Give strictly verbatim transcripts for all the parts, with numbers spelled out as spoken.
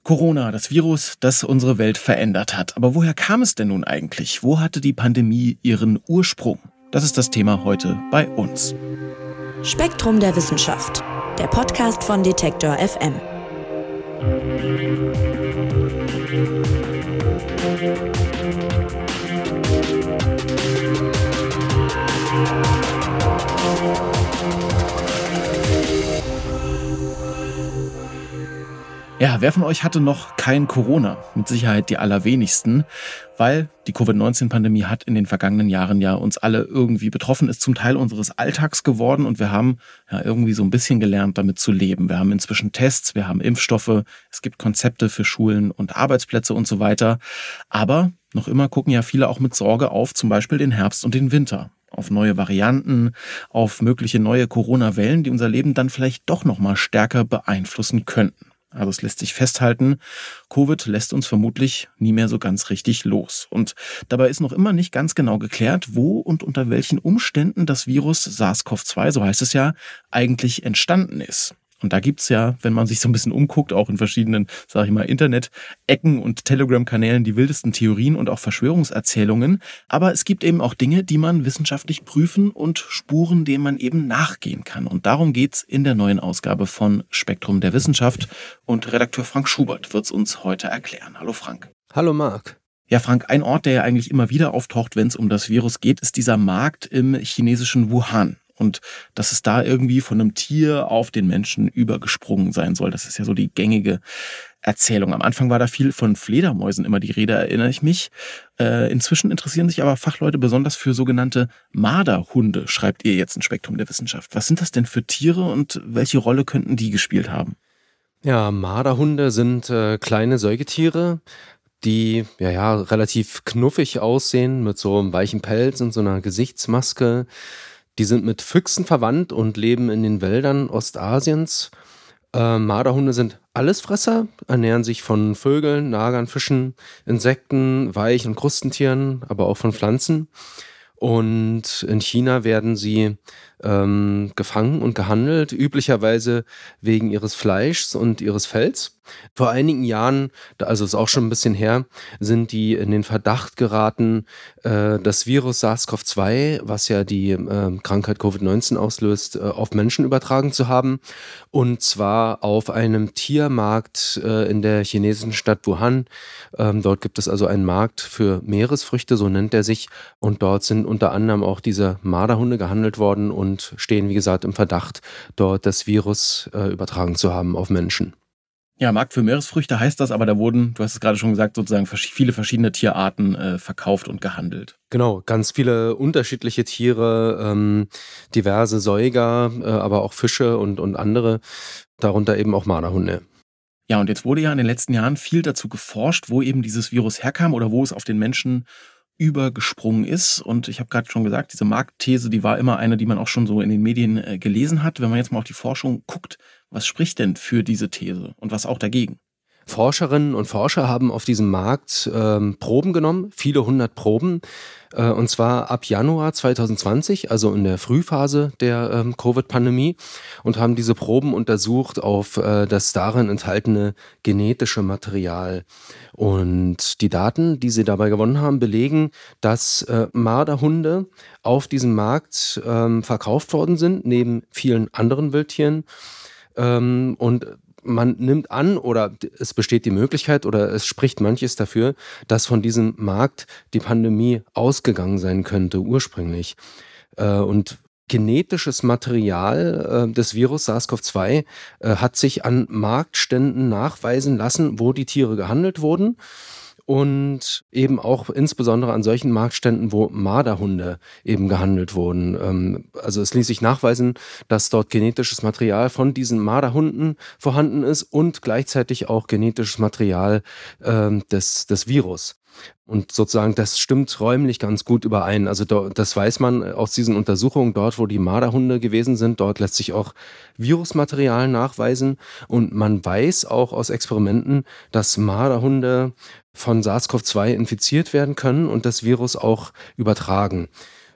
Corona, das Virus, das unsere Welt verändert hat. Aber woher kam es denn nun eigentlich? Wo hatte die Pandemie ihren Ursprung? Das ist das Thema heute bei uns. Spektrum der Wissenschaft, der Podcast von Detektor F M. Ja, wer von euch hatte noch kein Corona? Mit Sicherheit die allerwenigsten, weil die Covid neunzehn Pandemie hat in den vergangenen Jahren ja uns alle irgendwie betroffen, ist zum Teil unseres Alltags geworden und wir haben ja irgendwie so ein bisschen gelernt, damit zu leben. Wir haben inzwischen Tests, wir haben Impfstoffe, es gibt Konzepte für Schulen und Arbeitsplätze und so weiter. Aber noch immer gucken ja viele auch mit Sorge auf zum Beispiel den Herbst und den Winter. Auf neue Varianten, auf mögliche neue Corona-Wellen, die unser Leben dann vielleicht doch noch mal stärker beeinflussen könnten. Also es lässt sich festhalten, Covid lässt uns vermutlich nie mehr so ganz richtig los. Und dabei ist noch immer nicht ganz genau geklärt, wo und unter welchen Umständen das Virus SARS-C o V zwei, so heißt es ja, eigentlich entstanden ist. Und da gibt's ja, wenn man sich so ein bisschen umguckt, auch in verschiedenen, sage ich mal, Internet-Ecken und Telegram-Kanälen die wildesten Theorien und auch Verschwörungserzählungen. Aber es gibt eben auch Dinge, die man wissenschaftlich prüfen und Spuren, denen man eben nachgehen kann. Und darum geht's in der neuen Ausgabe von Spektrum der Wissenschaft. Und Redakteur Frank Schubert wird's uns heute erklären. Hallo Frank. Hallo Marc. Ja, Frank, ein Ort, der ja eigentlich immer wieder auftaucht, wenn es um das Virus geht, ist dieser Markt im chinesischen Wuhan. Und dass es da irgendwie von einem Tier auf den Menschen übergesprungen sein soll. Das ist ja so die gängige Erzählung. Am Anfang war da viel von Fledermäusen immer die Rede, erinnere ich mich. Äh, inzwischen interessieren sich aber Fachleute besonders für sogenannte Marderhunde, schreibt ihr jetzt in Spektrum der Wissenschaft. Was sind das denn für Tiere und welche Rolle könnten die gespielt haben? Ja, Marderhunde sind äh, kleine Säugetiere, die ja, ja relativ knuffig aussehen, mit so einem weichen Pelz und so einer Gesichtsmaske. Die sind mit Füchsen verwandt und leben in den Wäldern Ostasiens. Äh, Marderhunde sind Allesfresser, ernähren sich von Vögeln, Nagern, Fischen, Insekten, Weich- und Krustentieren, aber auch von Pflanzen. Und in China werden sie ähm, gefangen und gehandelt, üblicherweise wegen ihres Fleischs und ihres Fells. Vor einigen Jahren, also ist auch schon ein bisschen her, sind die in den Verdacht geraten, äh, das Virus SARS-C o V zwei, was ja die äh, Krankheit Covid neunzehn auslöst, äh, auf Menschen übertragen zu haben. Und zwar auf einem Tiermarkt äh, in der chinesischen Stadt Wuhan. Ähm, dort gibt es also einen Markt für Meeresfrüchte, so nennt er sich. Und dort sind unter anderem auch diese Marderhunde gehandelt worden und stehen, wie gesagt, im Verdacht, dort das Virus äh, übertragen zu haben auf Menschen. Ja, Markt für Meeresfrüchte heißt das, aber da wurden, du hast es gerade schon gesagt, sozusagen viele verschiedene Tierarten äh, verkauft und gehandelt. Genau, ganz viele unterschiedliche Tiere, ähm, diverse Säuger, äh, aber auch Fische und, und andere, darunter eben auch Marderhunde. Ja, und jetzt wurde ja in den letzten Jahren viel dazu geforscht, wo eben dieses Virus herkam oder wo es auf den Menschen übergesprungen ist. Und ich habe gerade schon gesagt, diese Marktthese, die war immer eine, die man auch schon so in den Medien äh, gelesen hat. Wenn man jetzt mal auf die Forschung guckt, was spricht denn für diese These und was auch dagegen? Forscherinnen und Forscher haben auf diesem Markt ähm, Proben genommen, viele hundert Proben, äh, und zwar ab Januar zwanzig zwanzig, also in der Frühphase der ähm, Covid-Pandemie, und haben diese Proben untersucht auf äh, das darin enthaltene genetische Material. Und die Daten, die sie dabei gewonnen haben, belegen, dass äh, Marderhunde auf diesem Markt ähm, verkauft worden sind, neben vielen anderen Wildtieren. Ähm, und man nimmt an, oder es besteht die Möglichkeit, oder es spricht manches dafür, dass von diesem Markt die Pandemie ausgegangen sein könnte, ursprünglich. Äh, und genetisches Material äh, des Virus SARS-C o V zwei äh, hat sich an Marktständen nachweisen lassen, wo die Tiere gehandelt wurden. Und eben auch insbesondere an solchen Marktständen, wo Marderhunde eben gehandelt wurden. Ähm, also es ließ sich nachweisen, dass dort genetisches Material von diesen Marderhunden vorhanden ist und gleichzeitig auch genetisches Material ähm, des, des Virus. Und sozusagen, das stimmt räumlich ganz gut überein. Also do, das weiß man aus diesen Untersuchungen, dort wo die Marderhunde gewesen sind, dort lässt sich auch Virusmaterial nachweisen. Und man weiß auch aus Experimenten, dass Marderhunde von SARS-C o V zwei infiziert werden können und das Virus auch übertragen.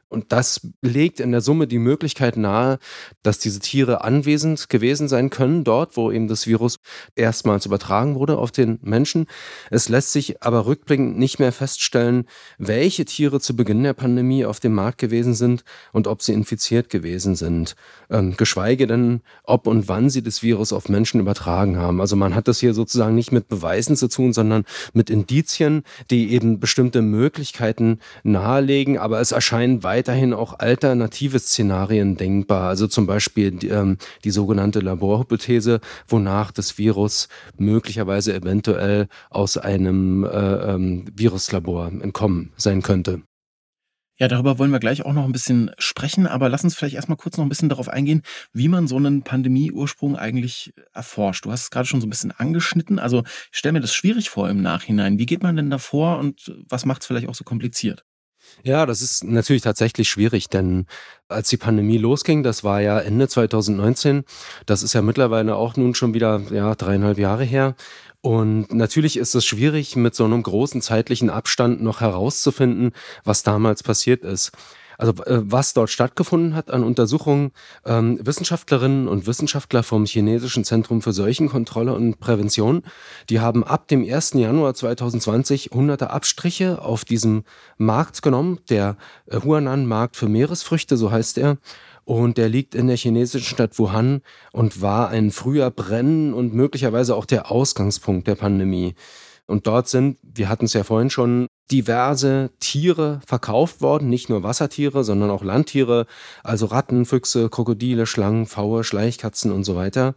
Und das legt in der Summe die Möglichkeit nahe, dass diese Tiere anwesend gewesen sein können, dort, wo eben das Virus erstmals übertragen wurde auf den Menschen. Es lässt sich aber rückblickend nicht mehr feststellen, welche Tiere zu Beginn der Pandemie auf dem Markt gewesen sind und ob sie infiziert gewesen sind. Ähm, geschweige denn, ob und wann sie das Virus auf Menschen übertragen haben. Also man hat das hier sozusagen nicht mit Beweisen zu tun, sondern mit Indizien, die eben bestimmte Möglichkeiten nahelegen, aber es erscheinen weiterhin auch alternative Szenarien denkbar. Also zum Beispiel die, ähm, die sogenannte Laborhypothese, wonach das Virus möglicherweise eventuell aus einem äh, ähm, Viruslabor entkommen sein könnte. Ja, darüber wollen wir gleich auch noch ein bisschen sprechen, aber lass uns vielleicht erstmal kurz noch ein bisschen darauf eingehen, wie man so einen Pandemieursprung eigentlich erforscht. Du hast es gerade schon so ein bisschen angeschnitten. Also, ich stelle mir das schwierig vor im Nachhinein. Wie geht man denn da vor und was macht es vielleicht auch so kompliziert? Ja, das ist natürlich tatsächlich schwierig, denn als die Pandemie losging, das war ja Ende zwanzig neunzehn, das ist ja mittlerweile auch nun schon wieder ja, dreieinhalb Jahre her. Und natürlich ist es schwierig, mit so einem großen zeitlichen Abstand noch herauszufinden, was damals passiert ist. Also äh, was dort stattgefunden hat an Untersuchungen, ähm, Wissenschaftlerinnen und Wissenschaftler vom Chinesischen Zentrum für Seuchenkontrolle und Prävention, die haben ab dem ersten Januar zwanzig zwanzig hunderte Abstriche auf diesem Markt genommen, der äh, Huanan-Markt für Meeresfrüchte, so heißt er. Und der liegt in der chinesischen Stadt Wuhan und war ein früher Brennen und möglicherweise auch der Ausgangspunkt der Pandemie. Und dort sind, wir hatten es ja vorhin schon, diverse Tiere verkauft worden, nicht nur Wassertiere, sondern auch Landtiere, also Ratten, Füchse, Krokodile, Schlangen, Pfaue, Schleichkatzen und so weiter.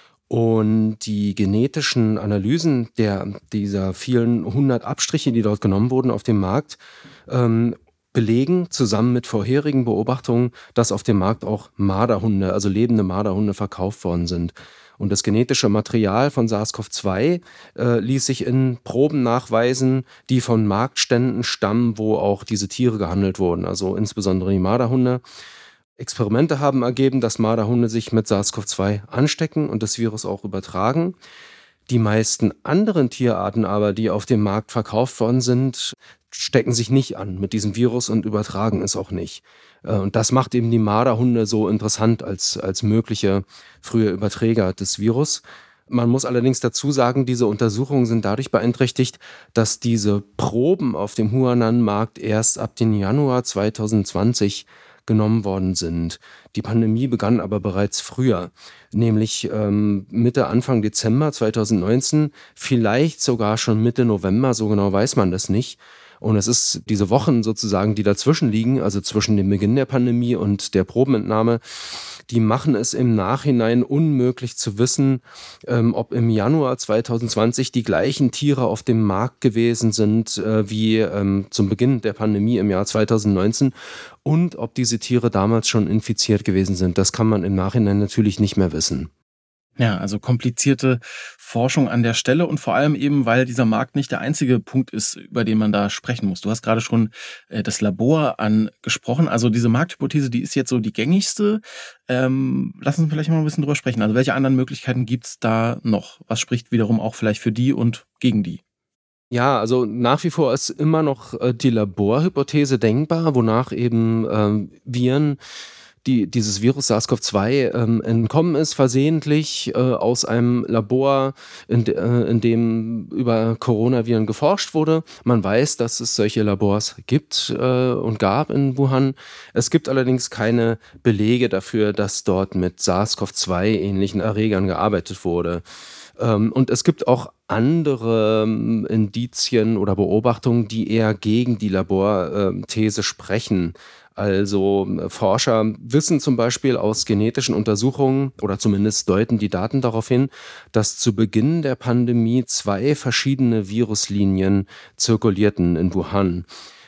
Und die genetischen Analysen der, dieser vielen hundert Abstriche, die dort genommen wurden auf dem Markt, ähm, belegen zusammen mit vorherigen Beobachtungen, dass auf dem Markt auch Marderhunde, also lebende Marderhunde, verkauft worden sind. Und das genetische Material von SARS-CoV zwei äh, ließ sich in Proben nachweisen, die von Marktständen stammen, wo auch diese Tiere gehandelt wurden, also insbesondere die Marderhunde. Experimente haben ergeben, dass Marderhunde sich mit SARS-CoV zwei anstecken und das Virus auch übertragen. Die meisten anderen Tierarten aber, die auf dem Markt verkauft worden sind, stecken sich nicht an mit diesem Virus und übertragen es auch nicht. Und das macht eben die Marderhunde so interessant als, als mögliche frühe Überträger des Virus. Man muss allerdings dazu sagen, diese Untersuchungen sind dadurch beeinträchtigt, dass diese Proben auf dem Huanan-Markt erst ab dem Januar zwanzig zwanzig genommen worden sind. Die Pandemie begann aber bereits früher, nämlich ähm, Mitte, Anfang Dezember zwanzig neunzehn, vielleicht sogar schon Mitte November, so genau weiß man das nicht. Und es ist diese Wochen sozusagen, die dazwischen liegen, also zwischen dem Beginn der Pandemie und der Probenentnahme, die machen es im Nachhinein unmöglich zu wissen, ähm, ob im Januar zwanzig zwanzig die gleichen Tiere auf dem Markt gewesen sind äh, wie ähm, zum Beginn der Pandemie im Jahr zwanzig neunzehn und ob diese Tiere damals schon infiziert gewesen sind. Das kann man im Nachhinein natürlich nicht mehr wissen. Ja, also komplizierte Forschung an der Stelle und vor allem eben, weil dieser Markt nicht der einzige Punkt ist, über den man da sprechen muss. Du hast gerade schon äh, das Labor angesprochen. Also diese Markthypothese, die ist jetzt so die gängigste. Ähm, lass uns vielleicht mal ein bisschen drüber sprechen. Also welche anderen Möglichkeiten gibt es da noch? Was spricht wiederum auch vielleicht für die und gegen die? Ja, also nach wie vor ist immer noch äh, die Laborhypothese denkbar, wonach eben ähm, Viren Die, dieses Virus SARS-CoV zwei ähm, entkommen ist, versehentlich äh, aus einem Labor, in, de, äh, in dem über Coronaviren geforscht wurde. Man weiß, dass es solche Labors gibt äh, und gab in Wuhan. Es gibt allerdings keine Belege dafür, dass dort mit SARS-CoV zwei ähnlichen Erregern gearbeitet wurde. Ähm, und es gibt auch andere ähm, Indizien oder Beobachtungen, die eher gegen die Laborthese sprechen. Also Forscher wissen zum Beispiel aus genetischen Untersuchungen oder zumindest deuten die Daten darauf hin, dass zu Beginn der Pandemie zwei verschiedene Viruslinien zirkulierten in Wuhan.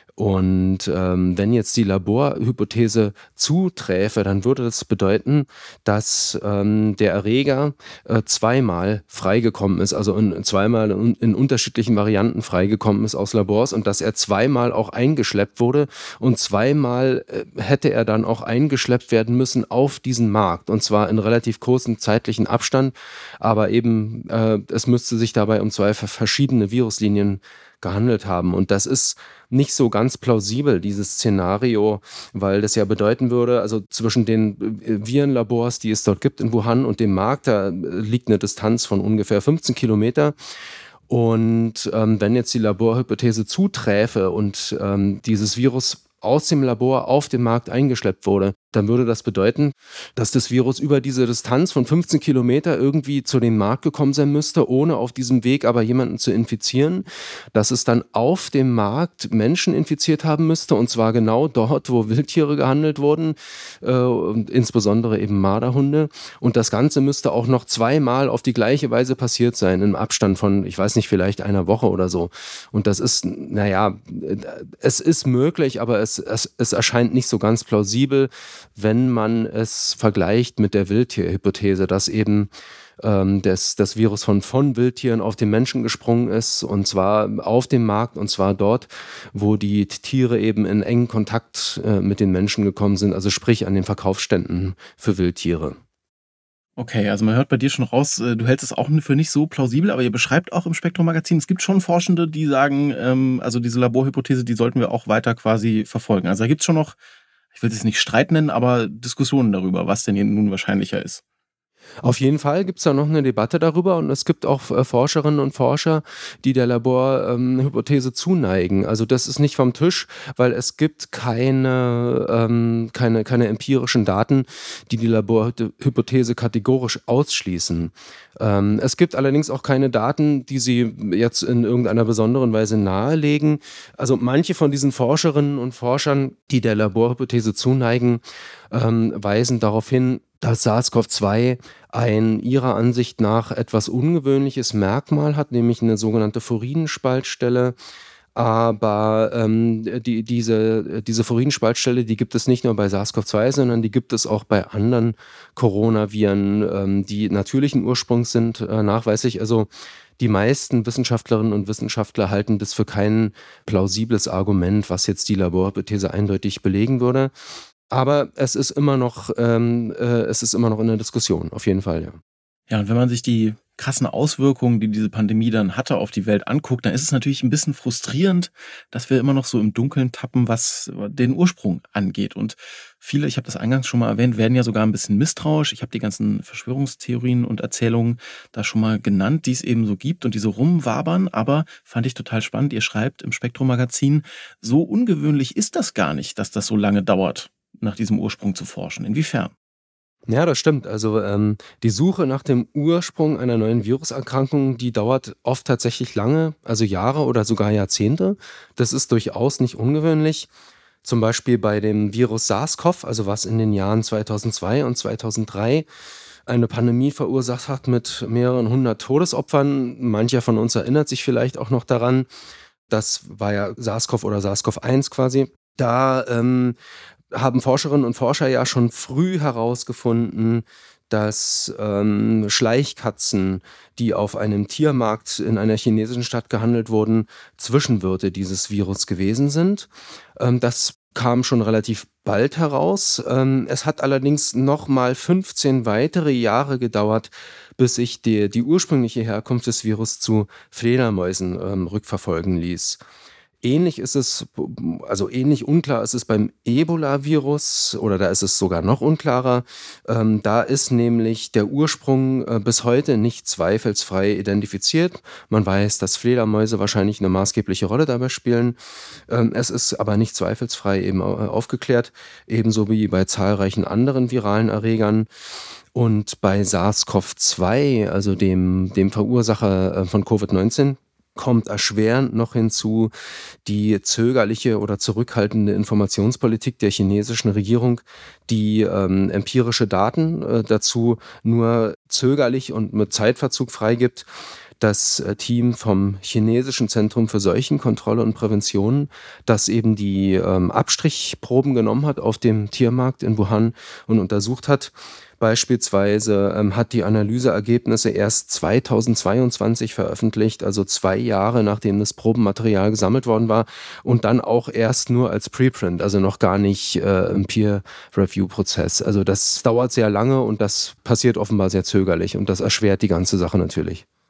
Und ähm, wenn jetzt die Laborhypothese zuträfe, dann würde das bedeuten, dass ähm, der Erreger äh, zweimal freigekommen ist, also in, zweimal in, in unterschiedlichen Varianten freigekommen ist aus Labors und dass er zweimal auch eingeschleppt wurde und zweimal äh, hätte er dann auch eingeschleppt werden müssen auf diesen Markt und zwar in relativ kurzen zeitlichen Abstand, aber eben äh, es müsste sich dabei um zwei verschiedene Viruslinien gehandelt haben. Und das ist nicht so ganz plausibel, dieses Szenario, weil das ja bedeuten würde, also zwischen den Virenlabors, die es dort gibt in Wuhan und dem Markt, da liegt eine Distanz von ungefähr fünfzehn Kilometer. Und ähm, wenn jetzt die Laborhypothese zuträfe und ähm, dieses Virus aus dem Labor auf den Markt eingeschleppt wurde, dann würde das bedeuten, dass das Virus über diese Distanz von fünfzehn Kilometer irgendwie zu dem Markt gekommen sein müsste, ohne auf diesem Weg aber jemanden zu infizieren, dass es dann auf dem Markt Menschen infiziert haben müsste, und zwar genau dort, wo Wildtiere gehandelt wurden, äh, und insbesondere eben Marderhunde. Und das Ganze müsste auch noch zweimal auf die gleiche Weise passiert sein, im Abstand von, ich weiß nicht, vielleicht einer Woche oder so. Und das ist, naja, es ist möglich, aber es, es, es erscheint nicht so ganz plausibel, wenn man es vergleicht mit der Wildtierhypothese, dass eben ähm, das, das Virus von, von Wildtieren auf den Menschen gesprungen ist, und zwar auf dem Markt, und zwar dort, wo die Tiere eben in engen Kontakt äh, mit den Menschen gekommen sind, also sprich an den Verkaufsständen für Wildtiere. Okay, also man hört bei dir schon raus, du hältst es auch für nicht so plausibel, aber ihr beschreibt auch im Spektrum-Magazin, es gibt schon Forschende, die sagen, ähm, also diese Laborhypothese, die sollten wir auch weiter quasi verfolgen. Also da gibt es schon noch, ich will es nicht Streit nennen, aber Diskussionen darüber, was denn hier nun wahrscheinlicher ist. Auf jeden Fall gibt es da noch eine Debatte darüber, und es gibt auch äh, Forscherinnen und Forscher, die der Laborhypothese ähm, zuneigen. Also das ist nicht vom Tisch, weil es gibt keine, ähm, keine, keine empirischen Daten, die die Laborhypothese kategorisch ausschließen. Ähm, es gibt allerdings auch keine Daten, die sie jetzt in irgendeiner besonderen Weise nahelegen. Also manche von diesen Forscherinnen und Forschern, die der Laborhypothese zuneigen, ähm, weisen darauf hin, dass SARS-CoV zwei ein ihrer Ansicht nach etwas ungewöhnliches Merkmal hat, nämlich eine sogenannte Furinspaltstelle. Aber ähm, die, diese, diese Furinspaltstelle, die gibt es nicht nur bei SARS-CoV zwei, sondern die gibt es auch bei anderen Coronaviren, ähm, die natürlichen Ursprungs sind, äh, nachweislich. Also die meisten Wissenschaftlerinnen und Wissenschaftler halten das für kein plausibles Argument, was jetzt die Laborhypothese eindeutig belegen würde. Aber es ist immer noch, ähm, äh, es ist immer noch in der Diskussion, auf jeden Fall, ja. Ja, und wenn man sich die krassen Auswirkungen, die diese Pandemie dann hatte, auf die Welt anguckt, dann ist es natürlich ein bisschen frustrierend, dass wir immer noch so im Dunkeln tappen, was den Ursprung angeht. Und viele, ich habe das eingangs schon mal erwähnt, werden ja sogar ein bisschen misstrauisch. Ich habe die ganzen Verschwörungstheorien und Erzählungen da schon mal genannt, die es eben so gibt und die so rumwabern. Aber fand ich total spannend. Ihr schreibt im Spektrum-Magazin, so ungewöhnlich ist das gar nicht, dass das so lange dauert, nach diesem Ursprung zu forschen. Inwiefern? Ja, das stimmt. Also ähm, die Suche nach dem Ursprung einer neuen Viruserkrankung, die dauert oft tatsächlich lange, also Jahre oder sogar Jahrzehnte. Das ist durchaus nicht ungewöhnlich. Zum Beispiel bei dem Virus SARS-CoV, also was in den Jahren zweitausendzwei und zweitausenddrei eine Pandemie verursacht hat mit mehreren hundert Todesopfern. Mancher von uns erinnert sich vielleicht auch noch daran. Das war ja SARS-CoV oder SARS-CoV eins quasi. Da ähm, haben Forscherinnen und Forscher ja schon früh herausgefunden, dass ähm, Schleichkatzen, die auf einem Tiermarkt in einer chinesischen Stadt gehandelt wurden, Zwischenwirte dieses Virus gewesen sind. Ähm, das kam schon relativ bald heraus. Ähm, es hat allerdings noch mal fünfzehn weitere Jahre gedauert, bis sich die, die ursprüngliche Herkunft des Virus zu Fledermäusen ähm, rückverfolgen ließ. Ähnlich ist es, also ähnlich unklar ist es beim Ebola-Virus, oder da ist es sogar noch unklarer. Ähm, da ist nämlich der Ursprung äh, bis heute nicht zweifelsfrei identifiziert. Man weiß, dass Fledermäuse wahrscheinlich eine maßgebliche Rolle dabei spielen. Ähm, es ist aber nicht zweifelsfrei eben äh, aufgeklärt, ebenso wie bei zahlreichen anderen viralen Erregern. Und bei SARS-CoV zwei, also dem, dem Verursacher äh, von Covid neunzehn, kommt erschwerend noch hinzu die zögerliche oder zurückhaltende Informationspolitik der chinesischen Regierung, die ähm, empirische Daten äh, dazu nur zögerlich und mit Zeitverzug freigibt. Das äh, Team vom chinesischen Zentrum für Seuchenkontrolle und Prävention, das eben die ähm, Abstrichproben genommen hat auf dem Tiermarkt in Wuhan und untersucht hat, beispielsweise ähm, hat die Analyseergebnisse erst zweitausendzweiundzwanzig veröffentlicht, also zwei Jahre nachdem das Probenmaterial gesammelt worden war, und dann auch erst nur als Preprint, also noch gar nicht äh, im Peer-Review-Prozess. Also das dauert sehr lange und das passiert offenbar sehr zögerlich und das erschwert die ganze Sache natürlich.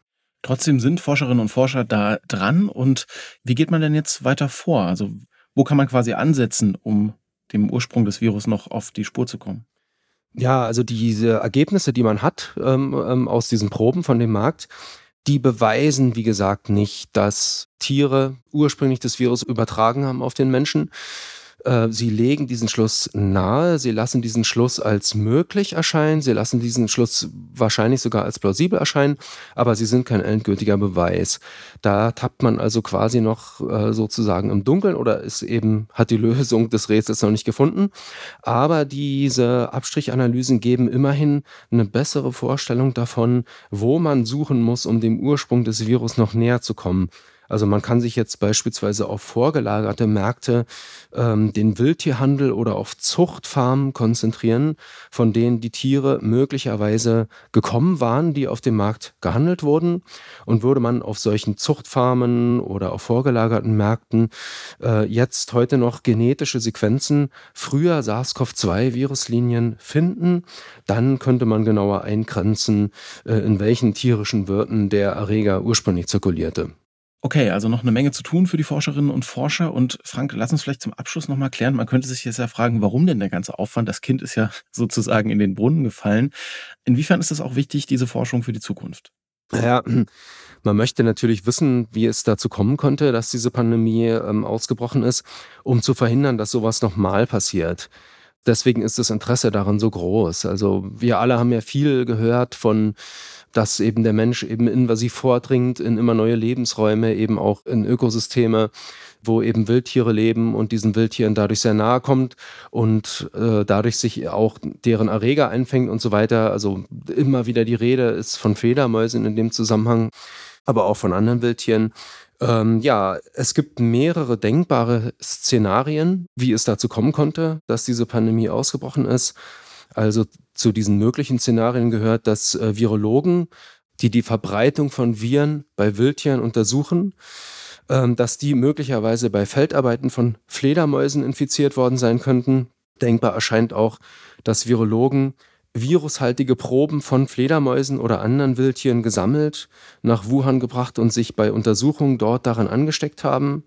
Trotzdem sind Forscherinnen und Forscher da dran. Und wie geht man denn jetzt weiter vor? Also wo kann man quasi ansetzen, um dem Ursprung des Virus noch auf die Spur zu kommen? Ja, also diese Ergebnisse, die man hat ähm, ähm, aus diesen Proben von dem Markt, die beweisen, wie gesagt, nicht, dass Tiere ursprünglich das Virus übertragen haben auf den Menschen. Äh, sie legen diesen Schluss nahe, sie lassen diesen Schluss als möglich erscheinen, sie lassen diesen Schluss wahrscheinlich sogar als plausibel erscheinen, aber sie sind kein endgültiger Beweis. Da tappt man also quasi noch äh, sozusagen im Dunkeln oder ist eben, hat die Lösung des Rätsels noch nicht gefunden. Aber diese Abstrichanalysen geben immerhin eine bessere Vorstellung davon, wo man suchen muss, um dem Ursprung des Virus noch näher zu kommen. Also man kann sich jetzt beispielsweise auf vorgelagerte Märkte, ähm, den Wildtierhandel oder auf Zuchtfarmen konzentrieren, von denen die Tiere möglicherweise gekommen waren, die auf dem Markt gehandelt wurden. Und würde man auf solchen Zuchtfarmen oder auf vorgelagerten Märkten äh, jetzt heute noch genetische Sequenzen früher SARS-C o V zwei Viruslinien finden, dann könnte man genauer eingrenzen, äh, in welchen tierischen Wirten der Erreger ursprünglich zirkulierte. Okay, also noch eine Menge zu tun für die Forscherinnen und Forscher. Und Frank, lass uns vielleicht zum Abschluss nochmal klären. Man könnte sich jetzt ja fragen, warum denn der ganze Aufwand? Das Kind ist ja sozusagen in den Brunnen gefallen. Inwiefern ist es auch wichtig, diese Forschung für die Zukunft? Ja, man möchte natürlich wissen, wie es dazu kommen konnte, dass diese Pandemie ähm, ausgebrochen ist, um zu verhindern, dass sowas nochmal passiert. Deswegen ist das Interesse daran so groß. Also wir alle haben ja viel gehört von, dass eben der Mensch eben invasiv vordringt in immer neue Lebensräume, eben auch in Ökosysteme, wo eben Wildtiere leben und diesen Wildtieren dadurch sehr nahe kommt und äh, dadurch sich auch deren Erreger einfängt und so weiter. Also immer wieder die Rede ist von Fledermäusen in dem Zusammenhang, aber auch von anderen Wildtieren. Ähm, ja, es gibt mehrere denkbare Szenarien, wie es dazu kommen konnte, dass diese Pandemie ausgebrochen ist. Also zu diesen möglichen Szenarien gehört, dass äh, Virologen, die die Verbreitung von Viren bei Wildtieren untersuchen, ähm, dass die möglicherweise bei Feldarbeiten von Fledermäusen infiziert worden sein könnten. Denkbar erscheint auch, dass Virologen virushaltige Proben von Fledermäusen oder anderen Wildtieren gesammelt, nach Wuhan gebracht und sich bei Untersuchungen dort daran angesteckt haben.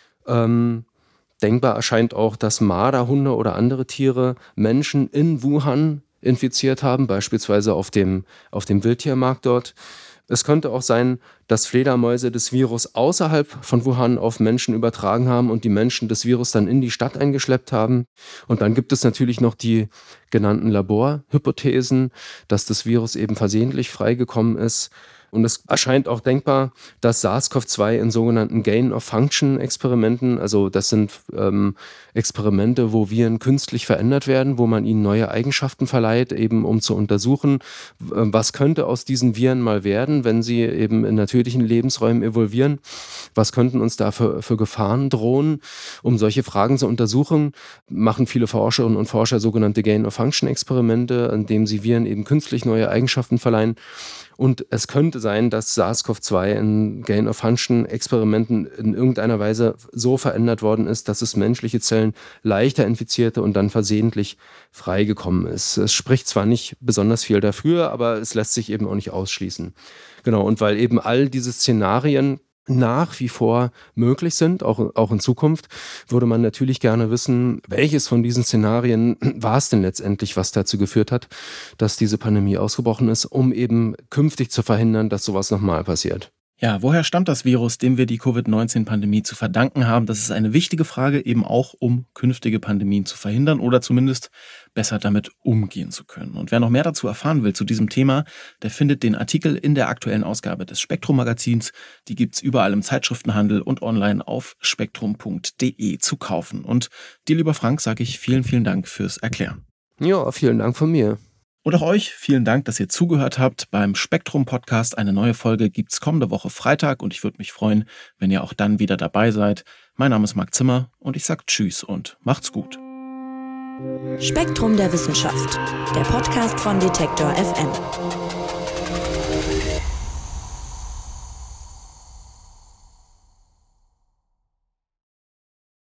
Ähm, denkbar erscheint auch, dass Marderhunde oder andere Tiere Menschen in Wuhan infiziert haben, beispielsweise auf dem, auf dem Wildtiermarkt dort. Es könnte auch sein, dass Fledermäuse das Virus außerhalb von Wuhan auf Menschen übertragen haben und die Menschen das Virus dann in die Stadt eingeschleppt haben. Und dann gibt es natürlich noch die genannten Laborhypothesen, dass das Virus eben versehentlich freigekommen ist. Und es erscheint auch denkbar, dass SARS-C o V zwei in sogenannten Gain-of-Function-Experimenten, also das sind ähm, Experimente, wo Viren künstlich verändert werden, wo man ihnen neue Eigenschaften verleiht, eben um zu untersuchen, was könnte aus diesen Viren mal werden, wenn sie eben in natürlichen Lebensräumen evolvieren, was könnten uns da für, für Gefahren drohen. Um solche Fragen zu untersuchen, machen viele Forscherinnen und Forscher sogenannte Gain-of-Function-Experimente, in denen sie Viren eben künstlich neue Eigenschaften verleihen. Und es könnte sein, dass SARS-C o V zwei in Gain-of-Function-Experimenten in irgendeiner Weise so verändert worden ist, dass es menschliche Zellen leichter infizierte und dann versehentlich freigekommen ist. Es spricht zwar nicht besonders viel dafür, aber es lässt sich eben auch nicht ausschließen. Genau, und weil eben all diese Szenarien nach wie vor möglich sind, auch, auch in Zukunft, würde man natürlich gerne wissen, welches von diesen Szenarien war es denn letztendlich, was dazu geführt hat, dass diese Pandemie ausgebrochen ist, um eben künftig zu verhindern, dass sowas nochmal passiert. Ja, woher stammt das Virus, dem wir die Covid neunzehn Pandemie zu verdanken haben? Das ist eine wichtige Frage, eben auch um künftige Pandemien zu verhindern oder zumindest besser damit umgehen zu können. Und wer noch mehr dazu erfahren will zu diesem Thema, der findet den Artikel in der aktuellen Ausgabe des Spektrum-Magazins. Die gibt's überall im Zeitschriftenhandel und online auf spektrum punkt de zu kaufen. Und dir, lieber Frank, sage ich vielen, vielen Dank fürs Erklären. Ja, vielen Dank von mir. Und auch euch vielen Dank, dass ihr zugehört habt beim Spektrum-Podcast. Eine neue Folge gibt's kommende Woche Freitag und ich würde mich freuen, wenn ihr auch dann wieder dabei seid. Mein Name ist Marc Zimmer und ich sage Tschüss und macht's gut. Spektrum der Wissenschaft, der Podcast von Detektor F M.